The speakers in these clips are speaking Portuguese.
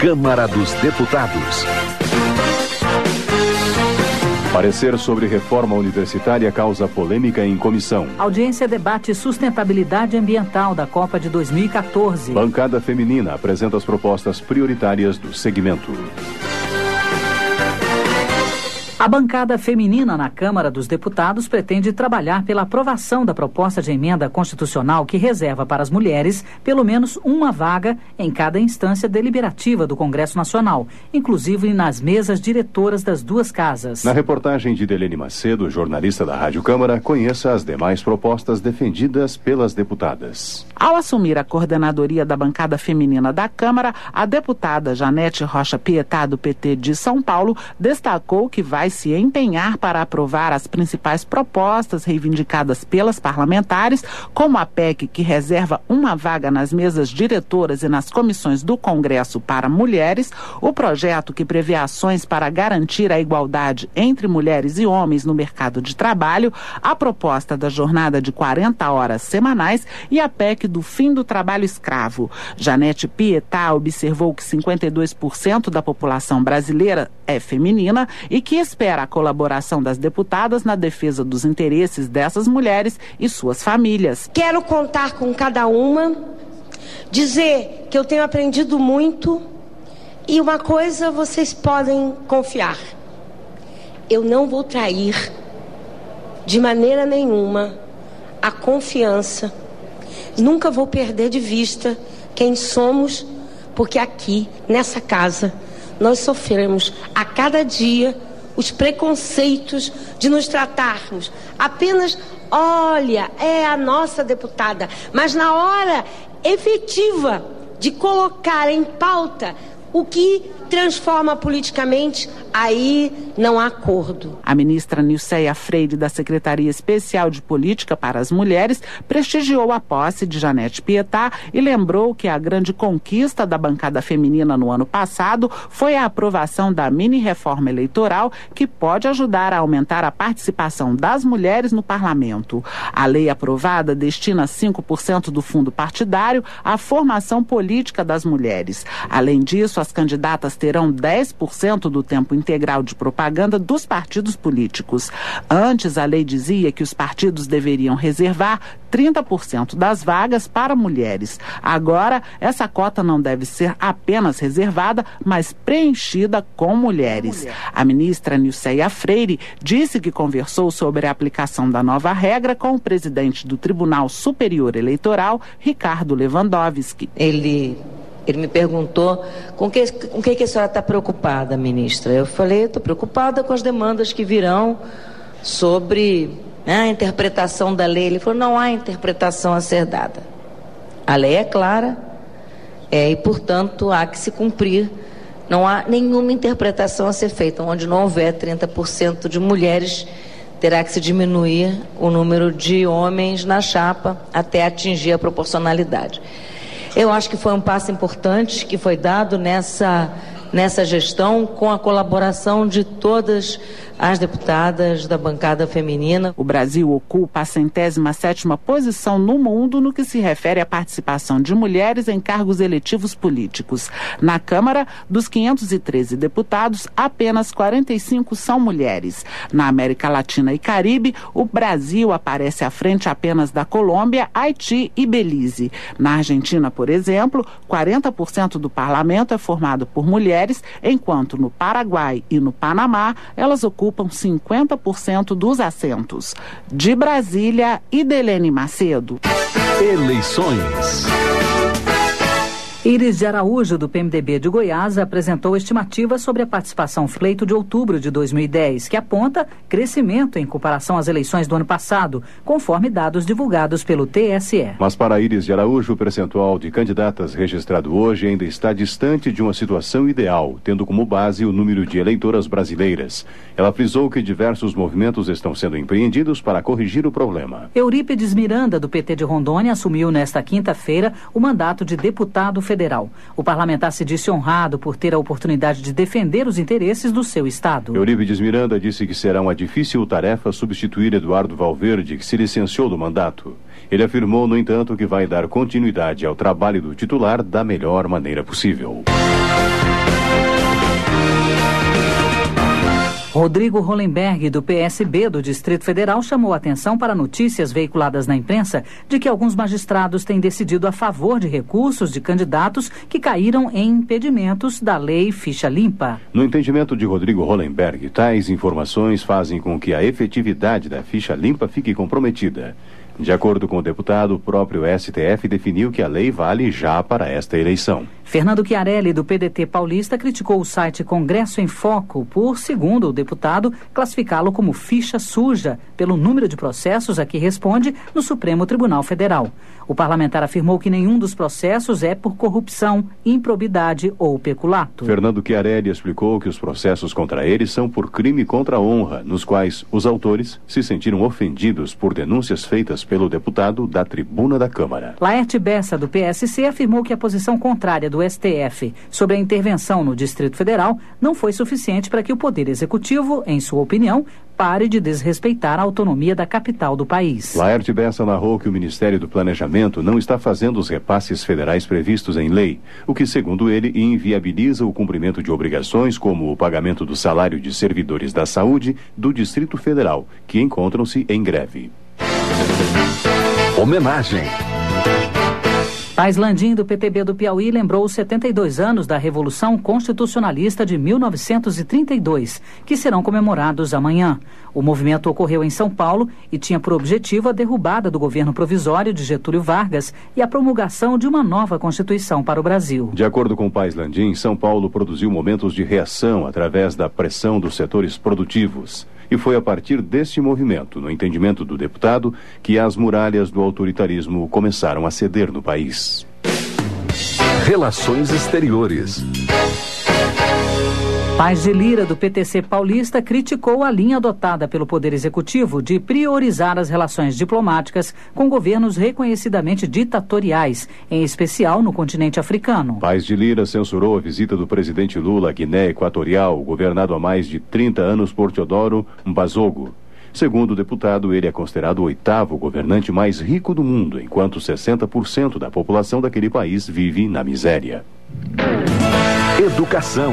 Câmara dos Deputados. Parecer sobre reforma universitária causa polêmica em comissão. Audiência debate sustentabilidade ambiental da Copa de 2014. Bancada feminina apresenta as propostas prioritárias do segmento. A bancada feminina na Câmara dos Deputados pretende trabalhar pela aprovação da proposta de emenda constitucional que reserva para as mulheres pelo menos uma vaga em cada instância deliberativa do Congresso Nacional, inclusive nas mesas diretoras das duas casas. Na reportagem de Delene Macedo, jornalista da Rádio Câmara, conheça as demais propostas defendidas pelas deputadas. Ao assumir a coordenadoria da bancada feminina da Câmara, a deputada Janete Rocha Pietá, do PT de São Paulo, destacou que vai se empenhar para aprovar as principais propostas reivindicadas pelas parlamentares, como a PEC que reserva uma vaga nas mesas diretoras e nas comissões do Congresso para mulheres, o projeto que prevê ações para garantir a igualdade entre mulheres e homens no mercado de trabalho, a proposta da jornada de 40 horas semanais e a PEC do fim do trabalho escravo. Janete Pietá observou que 52% da população brasileira é feminina e que espera a colaboração das deputadas na defesa dos interesses dessas mulheres e suas famílias. Quero contar com cada uma, dizer que eu tenho aprendido muito e uma coisa vocês podem confiar: eu não vou trair de maneira nenhuma a confiança, nunca vou perder de vista quem somos, porque aqui, nessa casa, nós sofremos a cada dia os preconceitos de nos tratarmos apenas, olha, é a nossa deputada, mas na hora efetiva de colocar em pauta o que transforma politicamente, aí não há acordo. A ministra Nilceia Freire, da Secretaria Especial de Política para as Mulheres, prestigiou a posse de Janete Pietá e lembrou que a grande conquista da bancada feminina no ano passado foi a aprovação da mini-reforma eleitoral, que pode ajudar a aumentar a participação das mulheres no parlamento. A lei aprovada destina 5% do fundo partidário à formação política das mulheres. Além disso, as candidatas terão 10% do tempo integral de propaganda dos partidos políticos. Antes, a lei dizia que os partidos deveriam reservar 30% das vagas para mulheres. Agora, essa cota não deve ser apenas reservada, mas preenchida com mulheres. A ministra Nilceia Freire disse que conversou sobre a aplicação da nova regra com o presidente do Tribunal Superior Eleitoral, Ricardo Lewandowski. Ele me perguntou com que a senhora está preocupada, ministra. Eu falei, estou preocupada com as demandas que virão sobre a interpretação da lei. Ele falou, não há interpretação a ser dada. A lei é clara e, portanto, há que se cumprir. Não há nenhuma interpretação a ser feita. Onde não houver 30% de mulheres, terá que se diminuir o número de homens na chapa até atingir a proporcionalidade. Eu acho que foi um passo importante que foi dado nessa gestão, com a colaboração de todas as deputadas da bancada feminina. O Brasil ocupa a 107ª posição no mundo no que se refere à participação de mulheres em cargos eletivos políticos. Na Câmara, dos 513 deputados, apenas 45 são mulheres. Na América Latina e Caribe, o Brasil aparece à frente apenas da Colômbia, Haiti e Belize. Na Argentina, por exemplo, 40% do parlamento é formado por mulheres, enquanto no Paraguai e no Panamá, elas ocupam 50% dos assentos. De Brasília, Idelene Macedo. Eleições. Iris de Araújo, do PMDB de Goiás, apresentou estimativas sobre a participação pleito de outubro de 2010, que aponta crescimento em comparação às eleições do ano passado, conforme dados divulgados pelo TSE. Mas para Iris de Araújo, o percentual de candidatas registrado hoje ainda está distante de uma situação ideal, tendo como base o número de eleitoras brasileiras. Ela frisou que diversos movimentos estão sendo empreendidos para corrigir o problema. Eurípides Miranda, do PT de Rondônia, assumiu nesta quinta-feira o mandato de deputado federal. O parlamentar se disse honrado por ter a oportunidade de defender os interesses do seu estado. Eurípides Miranda disse que será uma difícil tarefa substituir Eduardo Valverde, que se licenciou do mandato. Ele afirmou, no entanto, que vai dar continuidade ao trabalho do titular da melhor maneira possível. Rodrigo Hollenberg, do PSB do Distrito Federal, chamou a atenção para notícias veiculadas na imprensa de que alguns magistrados têm decidido a favor de recursos de candidatos que caíram em impedimentos da lei Ficha Limpa. No entendimento de Rodrigo Hollenberg, tais informações fazem com que a efetividade da Ficha Limpa fique comprometida. De acordo com o deputado, o próprio STF definiu que a lei vale já para esta eleição. Fernando Chiarelli, do PDT paulista, criticou o site Congresso em Foco por, segundo o deputado, classificá-lo como ficha suja pelo número de processos a que responde no Supremo Tribunal Federal. O parlamentar afirmou que nenhum dos processos é por corrupção, improbidade ou peculato. Fernando Chiarelli explicou que os processos contra ele são por crime contra a honra, nos quais os autores se sentiram ofendidos por denúncias feitas pelo deputado da tribuna da Câmara. Laerte Bessa, do PSC, afirmou que a posição contrária do STF sobre a intervenção no Distrito Federal não foi suficiente para que o Poder Executivo, em sua opinião, pare de desrespeitar a autonomia da capital do país. Laerte Bessa narrou que o Ministério do Planejamento não está fazendo os repasses federais previstos em lei, o que, segundo ele, inviabiliza o cumprimento de obrigações como o pagamento do salário de servidores da saúde do Distrito Federal, que encontram-se em greve. Homenagem. Tais Landim, do PTB do Piauí, lembrou os 72 anos da Revolução Constitucionalista de 1932, que serão comemorados amanhã. O movimento ocorreu em São Paulo e tinha por objetivo a derrubada do governo provisório de Getúlio Vargas e a promulgação de uma nova Constituição para o Brasil. De acordo com Pais Landim, São Paulo produziu momentos de reação através da pressão dos setores produtivos. E foi a partir deste movimento, no entendimento do deputado, que as muralhas do autoritarismo começaram a ceder no país. Relações Exteriores. Paz de Lira, do PTC paulista, criticou a linha adotada pelo Poder Executivo de priorizar as relações diplomáticas com governos reconhecidamente ditatoriais, em especial no continente africano. Paz de Lira censurou a visita do presidente Lula à Guiné Equatorial, governado há mais de 30 anos por Teodoro Mbazogo. Segundo o deputado, ele é considerado o 8º governante mais rico do mundo, enquanto 60% da população daquele país vive na miséria. Educação.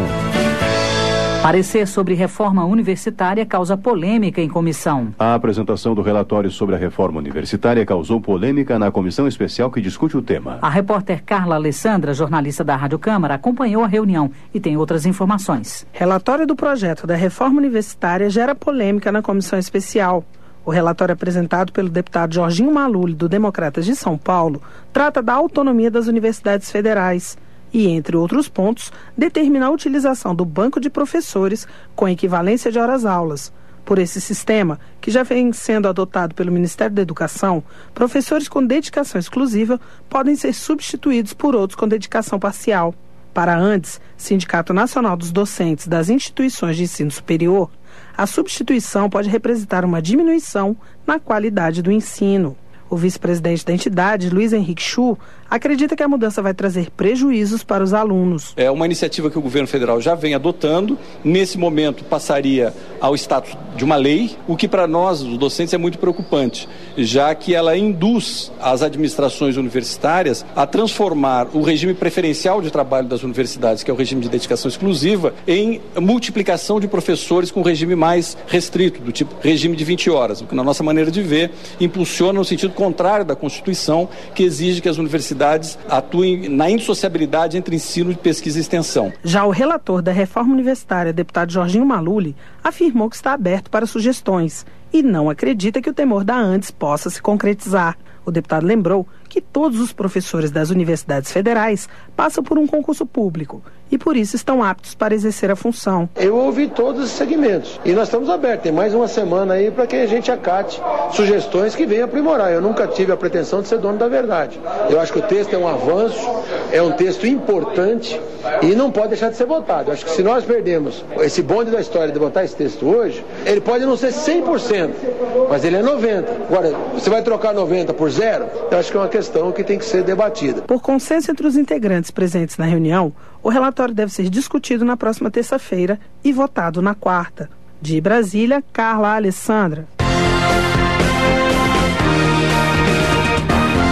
Parecer sobre reforma universitária causa polêmica em comissão. A apresentação do relatório sobre a reforma universitária causou polêmica na comissão especial que discute o tema. A repórter Carla Alessandra, jornalista da Rádio Câmara, acompanhou a reunião e tem outras informações. Relatório do projeto da reforma universitária gera polêmica na comissão especial. O relatório apresentado pelo deputado Jorginho Maluli, do Democratas de São Paulo, trata da autonomia das universidades federais e, entre outros pontos, determina a utilização do banco de professores com equivalência de horas-aulas. Por esse sistema, que já vem sendo adotado pelo Ministério da Educação, professores com dedicação exclusiva podem ser substituídos por outros com dedicação parcial. Para a ANDES, Sindicato Nacional dos Docentes das Instituições de Ensino Superior, a substituição pode representar uma diminuição na qualidade do ensino. O vice-presidente da entidade, Luiz Henrique Chu, acredita que a mudança vai trazer prejuízos para os alunos. É uma iniciativa que o governo federal já vem adotando. Nesse momento passaria ao status de uma lei, o que para nós, os docentes, é muito preocupante, já que ela induz as administrações universitárias a transformar o regime preferencial de trabalho das universidades, que é o regime de dedicação exclusiva, em multiplicação de professores com regime mais restrito, do tipo regime de 20 horas, o que, na nossa maneira de ver, impulsiona no sentido contrário da Constituição, que exige que as universidades atuem na indissociabilidade entre ensino, pesquisa e extensão. Já o relator da reforma universitária, deputado Jorginho Maluli, afirmou que está aberto para sugestões e não acredita que o temor da ANDES possa se concretizar. O deputado lembrou que todos os professores das universidades federais passam por um concurso público e por isso estão aptos para exercer a função. Eu ouvi todos os segmentos e nós estamos abertos. Tem mais uma semana aí para que a gente acate sugestões que venham aprimorar. Eu nunca tive a pretensão de ser dono da verdade. Eu acho que o texto é um avanço, é um texto importante e não pode deixar de ser votado. Eu acho que se nós perdemos esse bonde da história de votar esse texto hoje, ele pode não ser 100%, mas ele é 90%. Agora, você vai trocar 90 por 0? Eu acho que é uma questão que tem que ser debatida. Por consenso entre os integrantes presentes na reunião, o relatório deve ser discutido na próxima terça-feira e votado na quarta. De Brasília, Carla Alessandra.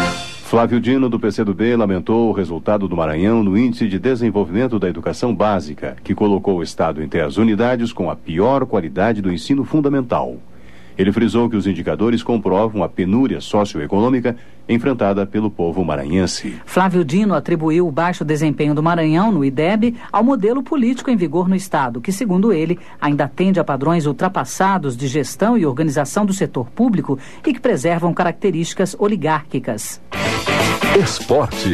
Flávio Dino, do PCdoB, lamentou o resultado do Maranhão no Índice de Desenvolvimento da Educação Básica, que colocou o Estado entre as unidades com a pior qualidade do ensino fundamental. Ele frisou que os indicadores comprovam a penúria socioeconômica enfrentada pelo povo maranhense. Flávio Dino atribuiu o baixo desempenho do Maranhão no IDEB ao modelo político em vigor no Estado, que, segundo ele, ainda atende a padrões ultrapassados de gestão e organização do setor público e que preservam características oligárquicas. Esporte.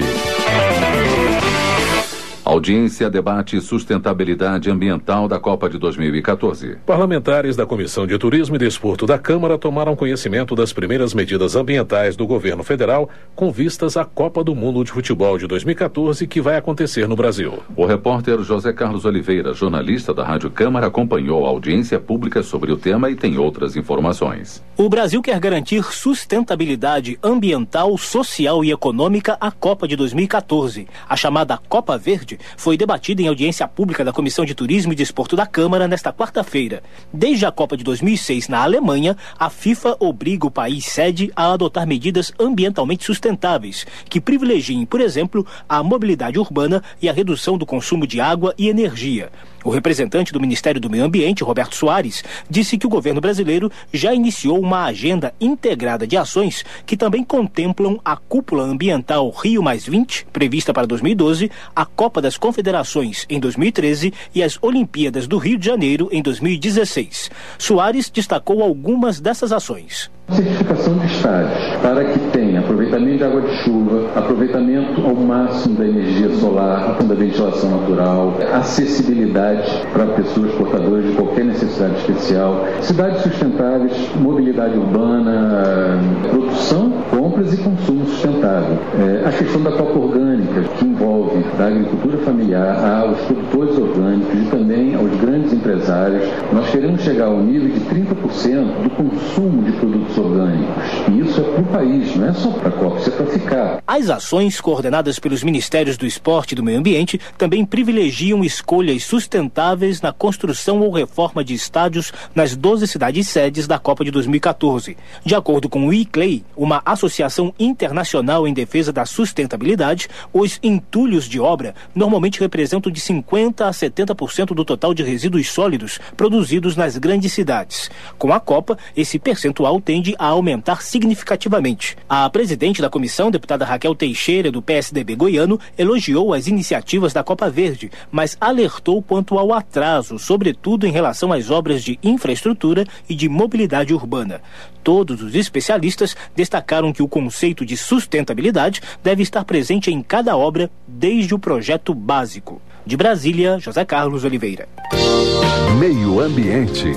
Audiência debate sustentabilidade ambiental da Copa de 2014. Parlamentares da Comissão de Turismo e Desporto da Câmara tomaram conhecimento das primeiras medidas ambientais do governo federal com vistas à Copa do Mundo de Futebol de 2014 que vai acontecer no Brasil. O repórter José Carlos Oliveira, jornalista da Rádio Câmara, acompanhou a audiência pública sobre o tema e tem outras informações. O Brasil quer garantir sustentabilidade ambiental, social e econômica à Copa de 2014. A chamada Copa Verde foi debatida em audiência pública da Comissão de Turismo e Desporto da Câmara nesta quarta-feira. Desde a Copa de 2006 na Alemanha, a FIFA obriga o país sede a adotar medidas ambientalmente sustentáveis, que privilegiem, por exemplo, a mobilidade urbana e a redução do consumo de água e energia. O representante do Ministério do Meio Ambiente, Roberto Soares, disse que o governo brasileiro já iniciou uma agenda integrada de ações que também contemplam a Cúpula Ambiental Rio+20, prevista para 2012, a Copa das Confederações em 2013 e as Olimpíadas do Rio de Janeiro em 2016. Soares destacou algumas dessas ações. Certificação de estádios para que tenha aproveitamento de água de chuva, aproveitamento ao máximo da energia solar, da ventilação natural, acessibilidade para pessoas portadoras de qualquer necessidade especial, cidades sustentáveis, mobilidade urbana, produção, compras e consumo sustentável. A questão da Copa Orgânica, que envolve da agricultura familiar aos produtores orgânicos e também aos grandes empresários. Nós queremos chegar ao nível de 30% do consumo de produtos orgânicos. E isso é para o país, não é só para a Copa, isso é para ficar. As ações coordenadas pelos Ministérios do Esporte e do Meio Ambiente também privilegiam escolhas sustentáveis na construção ou reforma de estádios nas 12 cidades sedes da Copa de 2014. De acordo com o ICLEI, uma associação internacional em defesa da sustentabilidade, os entulhos de obra normalmente representam de 50% a 70% do total de resíduos sólidos produzidos nas grandes cidades. Com a Copa, esse percentual tende a aumentar significativamente. A presidente da comissão, deputada Raquel Teixeira, do PSDB goiano, elogiou as iniciativas da Copa Verde, mas alertou quanto ao atraso, sobretudo em relação às obras de infraestrutura e de mobilidade urbana. Todos os especialistas destacaram que o conceito de sustentabilidade deve estar presente em cada obra, desde o projeto básico. De Brasília, José Carlos Oliveira. Meio Ambiente.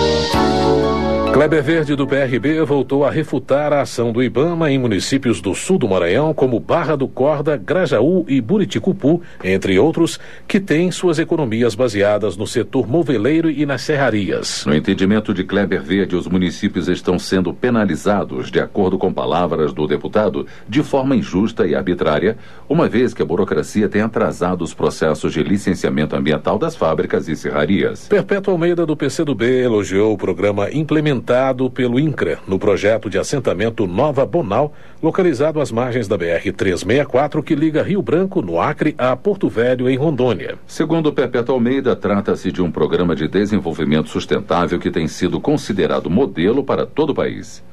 Kleber Verde, do PRB, voltou a refutar a ação do IBAMA em municípios do sul do Maranhão, como Barra do Corda, Grajaú e Buriticupu, entre outros, que têm suas economias baseadas no setor moveleiro e nas serrarias. No entendimento de Kleber Verde, os municípios estão sendo penalizados, de acordo com palavras do deputado, de forma injusta e arbitrária, uma vez que a burocracia tem atrasado os processos de licenciamento ambiental das fábricas e serrarias. Perpétuo Almeida, do PCdoB, elogiou o programa implementado pelo INCRA no projeto de assentamento Nova Bonal, localizado às margens da BR-364, que liga Rio Branco, no Acre, a Porto Velho, em Rondônia. Segundo Perpétuo Almeida, trata-se de um programa de desenvolvimento sustentável que tem sido considerado modelo para todo o país.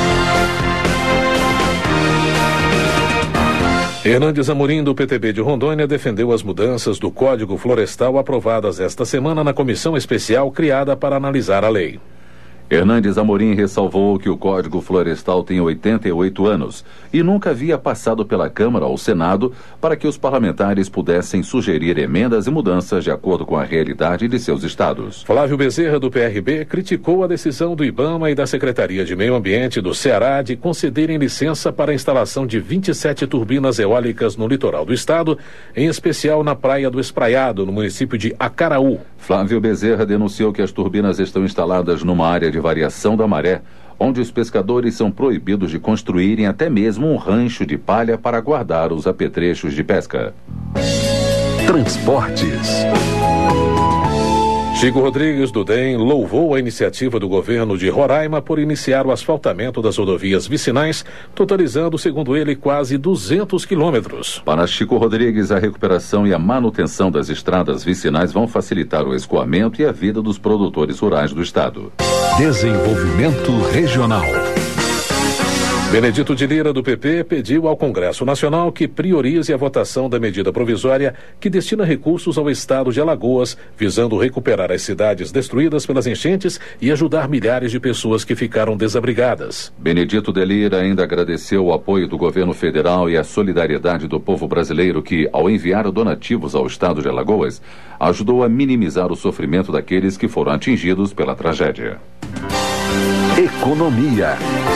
Hernandes Amorim, do PTB de Rondônia, defendeu as mudanças do Código Florestal aprovadas esta semana na comissão especial criada para analisar a lei. Hernandes Amorim ressalvou que o Código Florestal tem 88 anos e nunca havia passado pela Câmara ou Senado para que os parlamentares pudessem sugerir emendas e mudanças de acordo com a realidade de seus estados. Flávio Bezerra, do PRB, criticou a decisão do IBAMA e da Secretaria de Meio Ambiente do Ceará de concederem licença para a instalação de 27 turbinas eólicas no litoral do estado, em especial na Praia do Espraiado, no município de Acaraú. Flávio Bezerra denunciou que as turbinas estão instaladas numa área de variação da maré, onde os pescadores são proibidos de construírem até mesmo um rancho de palha para guardar os apetrechos de pesca. Transportes. Chico Rodrigues, do DEM, louvou a iniciativa do governo de Roraima por iniciar o asfaltamento das rodovias vicinais, totalizando, segundo ele, quase 200 quilômetros. Para Chico Rodrigues, a recuperação e a manutenção das estradas vicinais vão facilitar o escoamento e a vida dos produtores rurais do estado. Desenvolvimento regional. Benedito de Lira, do PP, pediu ao Congresso Nacional que priorize a votação da medida provisória que destina recursos ao estado de Alagoas, visando recuperar as cidades destruídas pelas enchentes e ajudar milhares de pessoas que ficaram desabrigadas. Benedito de Lira ainda agradeceu o apoio do governo federal e a solidariedade do povo brasileiro que, ao enviar donativos ao estado de Alagoas, ajudou a minimizar o sofrimento daqueles que foram atingidos pela tragédia. Economia.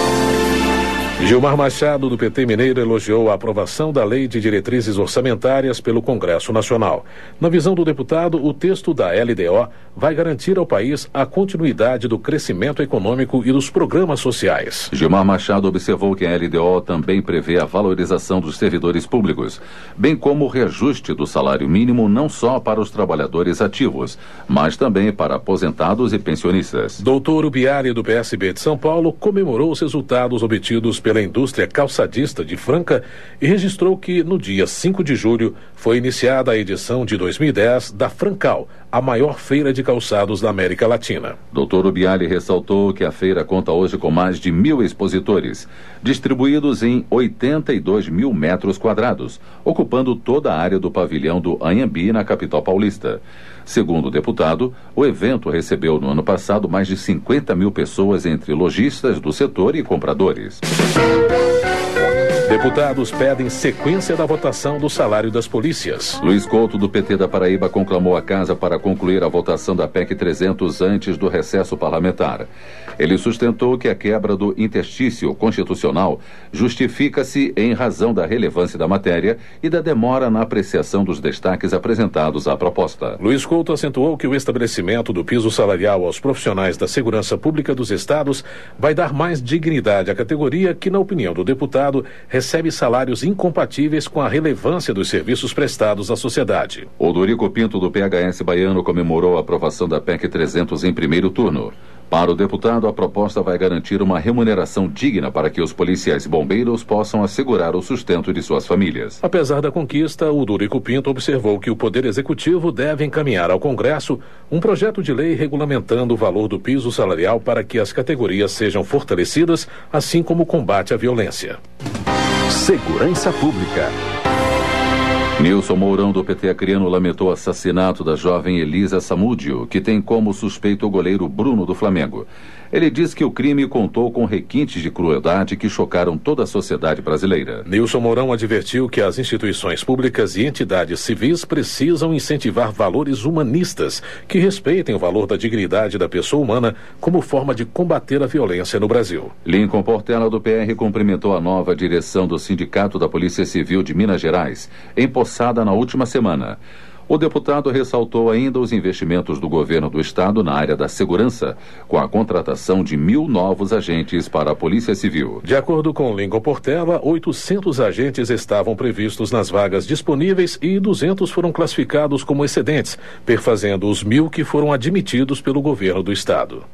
Gilmar Machado, do PT Mineiro, elogiou a aprovação da Lei de Diretrizes Orçamentárias pelo Congresso Nacional. Na visão do deputado, o texto da LDO vai garantir ao país a continuidade do crescimento econômico e dos programas sociais. Gilmar Machado observou que a LDO também prevê a valorização dos servidores públicos, bem como o reajuste do salário mínimo não só para os trabalhadores ativos, mas também para aposentados e pensionistas. Doutor Ubiari, do PSB de São Paulo, comemorou os resultados obtidos pela indústria calçadista de Franca e registrou que, no dia 5 de julho, foi iniciada a edição de 2010 da Francal, a maior feira de calçados da América Latina. Dr. Ubiali ressaltou que a feira conta hoje com mais de 1.000 expositores, distribuídos em 82 mil metros quadrados, ocupando toda a área do pavilhão do Anhembi, na capital paulista. Segundo o deputado, o evento recebeu no ano passado mais de 50 mil pessoas entre lojistas do setor e compradores. Deputados pedem sequência da votação do salário das polícias. Luiz Couto, do PT da Paraíba, conclamou a casa para concluir a votação da PEC 300 antes do recesso parlamentar. Ele sustentou que a quebra do interstício constitucional justifica-se em razão da relevância da matéria e da demora na apreciação dos destaques apresentados à proposta. Luiz Couto acentuou que o estabelecimento do piso salarial aos profissionais da segurança pública dos estados vai dar mais dignidade à categoria que, na opinião do deputado, recebe salários incompatíveis com a relevância dos serviços prestados à sociedade. Odorico Pinto, do PHS baiano, comemorou a aprovação da PEC 300 em primeiro turno. Para o deputado, a proposta vai garantir uma remuneração digna para que os policiais e bombeiros possam assegurar o sustento de suas famílias. Apesar da conquista, o Odorico Pinto observou que o Poder Executivo deve encaminhar ao Congresso um projeto de lei regulamentando o valor do piso salarial para que as categorias sejam fortalecidas, assim como o combate à violência. Segurança Pública. Nilson Mourão, do PT acreano, lamentou o assassinato da jovem Elisa Samúdio, que tem como suspeito o goleiro Bruno, do Flamengo. Ele diz que o crime contou com requintes de crueldade que chocaram toda a sociedade brasileira. Nilson Mourão advertiu que as instituições públicas e entidades civis precisam incentivar valores humanistas que respeitem o valor da dignidade da pessoa humana como forma de combater a violência no Brasil. Lincoln Portela, do PR, cumprimentou a nova direção do Sindicato da Polícia Civil de Minas Gerais, empossada na última semana. O deputado ressaltou ainda os investimentos do governo do estado na área da segurança, com a contratação de 1.000 novos agentes para a Polícia Civil. De acordo com Lincoln Portela, 800 agentes estavam previstos nas vagas disponíveis e 200 foram classificados como excedentes, perfazendo os 1.000 que foram admitidos pelo governo do estado.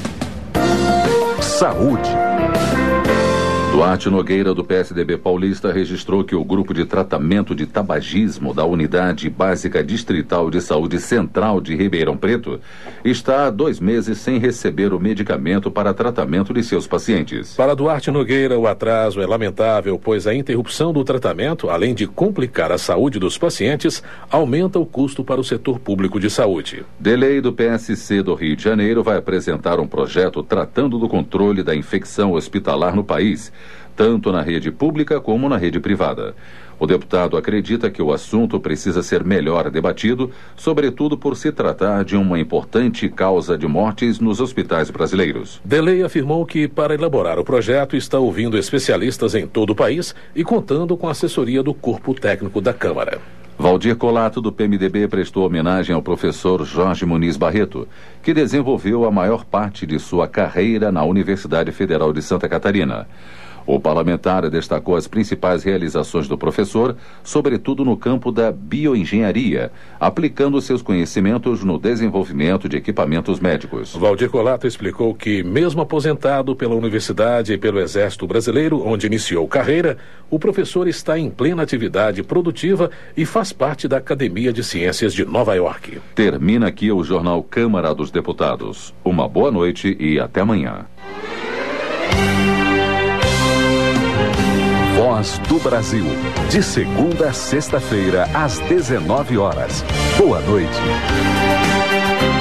Saúde. Duarte Nogueira, do PSDB paulista, registrou que o grupo de tratamento de tabagismo da Unidade Básica Distrital de Saúde Central de Ribeirão Preto está há 2 meses sem receber o medicamento para tratamento de seus pacientes. Para Duarte Nogueira, o atraso é lamentável, pois a interrupção do tratamento, além de complicar a saúde dos pacientes, aumenta o custo para o setor público de saúde. Delei, do PSC do Rio de Janeiro, vai apresentar um projeto tratando do controle da infecção hospitalar no país, tanto na rede pública como na rede privada. O deputado acredita que o assunto precisa ser melhor debatido, sobretudo por se tratar de uma importante causa de mortes nos hospitais brasileiros. Delei afirmou que, para elaborar o projeto, está ouvindo especialistas em todo o país e contando com a assessoria do corpo técnico da Câmara. Valdir Colato, do PMDB, prestou homenagem ao professor Jorge Muniz Barreto, que desenvolveu a maior parte de sua carreira na Universidade Federal de Santa Catarina. O parlamentar destacou as principais realizações do professor, sobretudo no campo da bioengenharia, aplicando seus conhecimentos no desenvolvimento de equipamentos médicos. Valdir Colato explicou que, mesmo aposentado pela Universidade e pelo Exército Brasileiro, onde iniciou carreira, o professor está em plena atividade produtiva e faz parte da Academia de Ciências de Nova York. Termina aqui o Jornal Câmara dos Deputados. Uma boa noite e até amanhã. Voz do Brasil, de segunda a sexta-feira, às 19 horas. Boa noite.